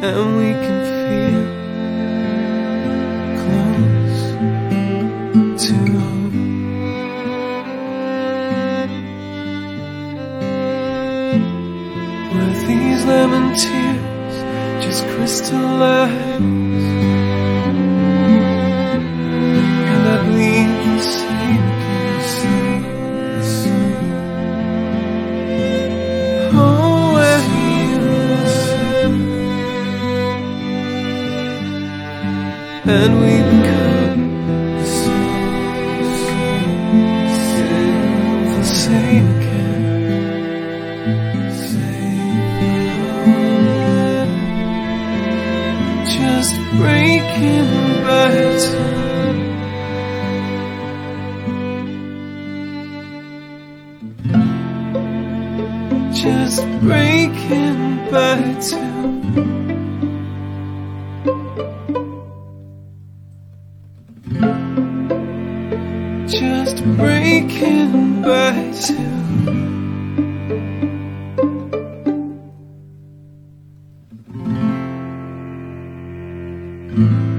and we can feel close to home. Were these lemon tears just crystallize, and I bleed the same again? Oh, where you are, and we become the same again. Just breaking by two. Just breaking by two. Just breaking by two. Mm-hmm.